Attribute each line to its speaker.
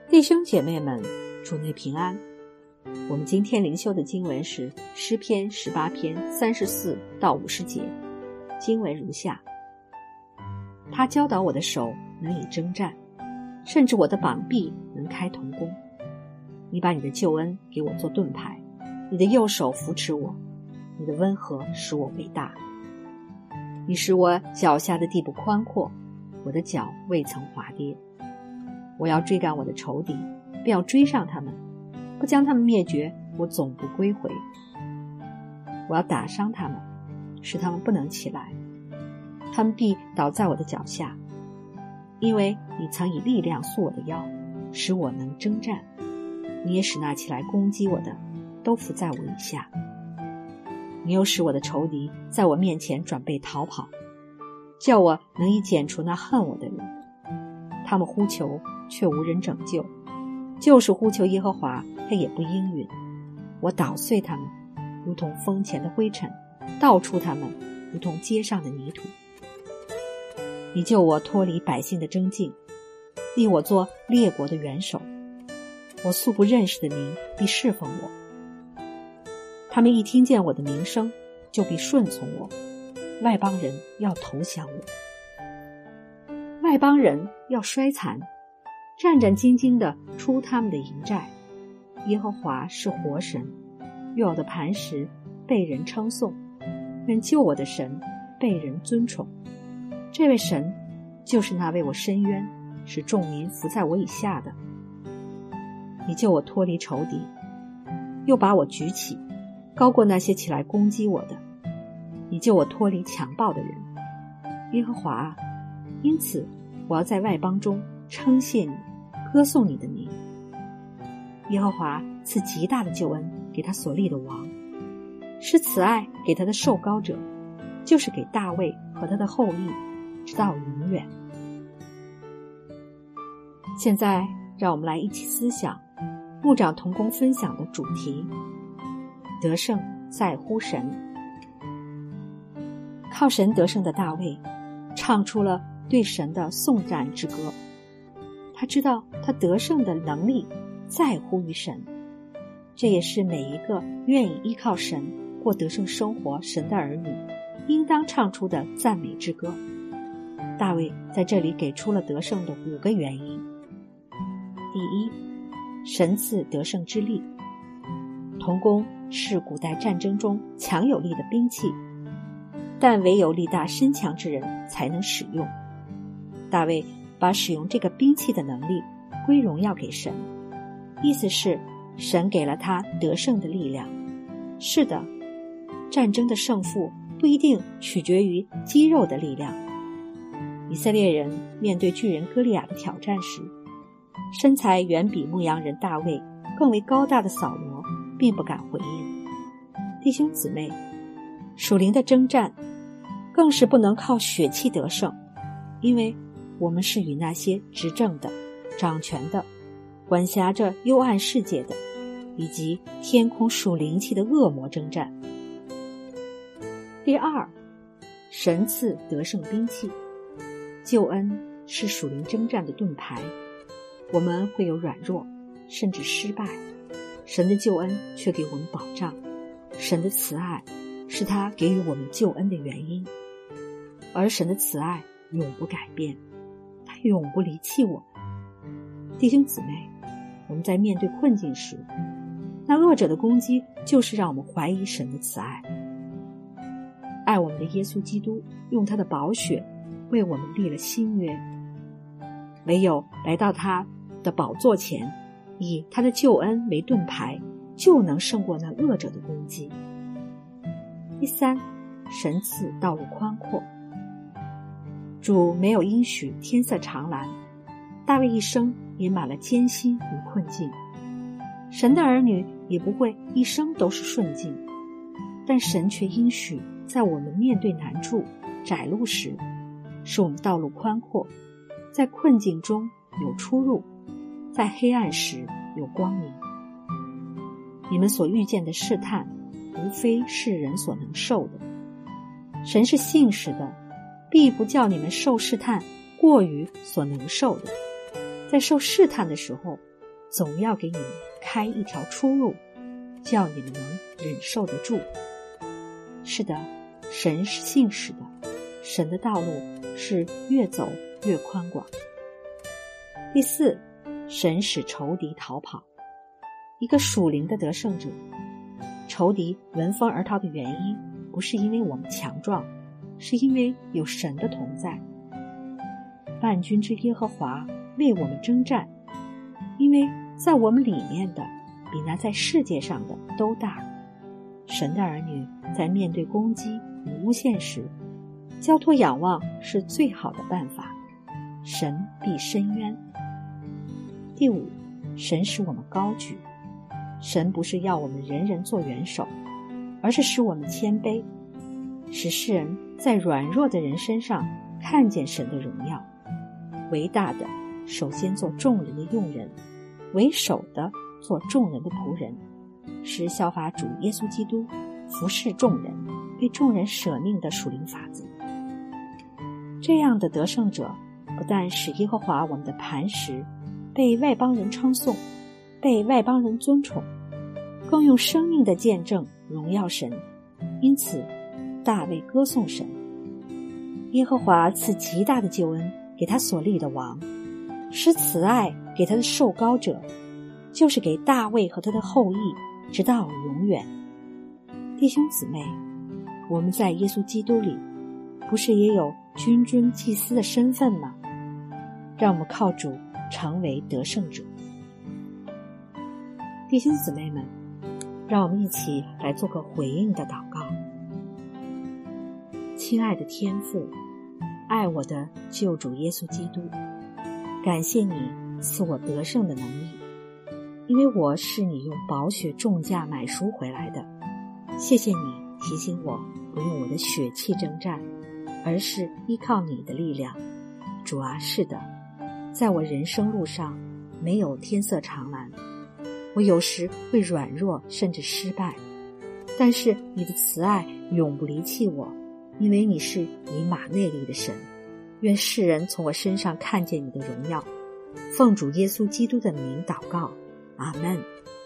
Speaker 1: 弟兄姐妹们，主内平安。我们今天灵修的经文是诗篇18篇34到50节，经文如下：他教导我的手能以征战，甚至我的膀臂能开铜弓。你把你的救恩给我做盾牌，你的右手扶持我，你的温和使我为大。你使我脚下的地步宽阔，我的脚未曾滑跌。我要追赶我的仇敌，不要追上他们，不将他们灭绝，我总不归回。我要打伤他们，使他们不能起来，他们必倒在我的脚下。因为你曾以力量束我的腰，使我能征战，你也使那起来攻击我的都伏在我以下。你又使我的仇敌在我面前转背逃跑，叫我能以剪除那恨我的人。他们呼求，却无人拯救，就是呼求耶和华，他也不应允。我捣碎他们，如同风前的灰尘，倒出他们，如同街上的泥土。你救我脱离百姓的争竞，立我做列国的元首。我素不认识的民必侍奉我，他们一听见我的名声，就必顺从我。外邦人要投降我，外邦人要衰残，战战兢兢地出他们的营寨。耶和华是活神，约我的磐石被人称颂，愿救我的神被人尊崇。这位神就是那为我伸冤，使众民伏在我以下的。你救我脱离仇敌，又把我举起，高过那些起来攻击我的。你救我脱离强暴的人。耶和华啊，因此我要在外邦中称谢你，歌颂你的名。耶和华赐极大的救恩给他所立的王，施慈爱给他的受膏者，就是给大卫和他的后裔，直到永远。现在让我们来一起思想牧长同工分享的主题：得胜在乎神。靠神得胜的大卫唱出了对神的颂赞之歌，他知道他得胜的能力在乎于神，这也是每一个愿意依靠神过得胜生活神的儿女应当唱出的赞美之歌。大卫在这里给出了得胜的5个原因。第一，神赐得胜之力。铜弓是古代战争中强有力的兵器，但唯有力大身强之人才能使用。大卫把使用这个兵器的能力归荣耀给神，意思是神给了他得胜的力量。是的，战争的胜负不一定取决于肌肉的力量。以色列人面对巨人歌利亚的挑战时，身材远比牧羊人大卫更为高大的扫罗并不敢回应。弟兄姊妹，属灵的征战更是不能靠血气得胜，因为我们是与那些执政的、掌权的、管辖着幽暗世界的，以及天空属灵气的恶魔征战。第二，神赐得胜兵器。救恩是属灵征战的盾牌，我们会有软弱，甚至失败，神的救恩却给我们保障。神的慈爱是他给予我们救恩的原因，而神的慈爱永不改变，他永不离弃我们。弟兄姊妹，我们在面对困境时，那恶者的攻击就是让我们怀疑神的慈爱。爱我们的耶稣基督用他的宝血为我们立了新约，唯有来到他的宝座前，以他的救恩为盾牌，就能胜过那恶者的攻击。第三，神赐道路宽阔。主没有应许天色长蓝，大卫一生也满了艰辛与困境。神的儿女也不会一生都是顺境，但神却应许在我们面对难处、窄路时，使我们道路宽阔，在困境中有出路，在黑暗时有光明。你们所遇见的试探，无非是人所能受的。神是信实的，必不叫你们受试探过于所能受的。在受试探的时候， 总要给你们开一条出路，叫你们能忍受得住。是的，神是信实的，神的道路是越走越宽广。第四，神使仇敌逃跑。一个属灵的得胜者，仇敌闻风而逃的原因，不是因为我们强壮，是因为有神的同在。万军之耶和华为我们征战，因为在我们里面的比那在世界上的都大。神的儿女在面对攻击与诬陷时，交托仰望是最好的办法，神必伸冤。第五，神使我们高举。神不是要我们人人做元首，而是使我们谦卑，使世人在软弱的人身上看见神的荣耀。为大的首先做众人的用人，为首的做众人的仆人，是效法主耶稣基督，服侍众人，为众人舍命的属灵法则。这样的得胜者，不但使耶和华我们的磐石被外邦人称颂，被外邦人尊崇，更用生命的见证荣耀神。因此大卫歌颂神。耶和华赐极大的救恩给他所立的王，施慈爱给他的受膏者，就是给大卫和他的后裔，直到永远。弟兄姊妹，我们在耶稣基督里，不是也有君尊祭司的身份吗？让我们靠主成为得胜者。弟兄姊妹们，让我们一起来做个回应的祷告。亲爱的天父，爱我的救主耶稣基督，感谢你赐我得胜的能力，因为我是你用宝血重价买赎回来的。谢谢你提醒我不用我的血气征战，而是依靠你的力量。主啊，是的，在我人生路上没有天色常蓝，我有时会软弱甚至失败，但是你的慈爱永不离弃我，因为你是以马内利的神。愿世人从我身上看见你的荣耀。奉主耶稣基督的名祷告，阿们。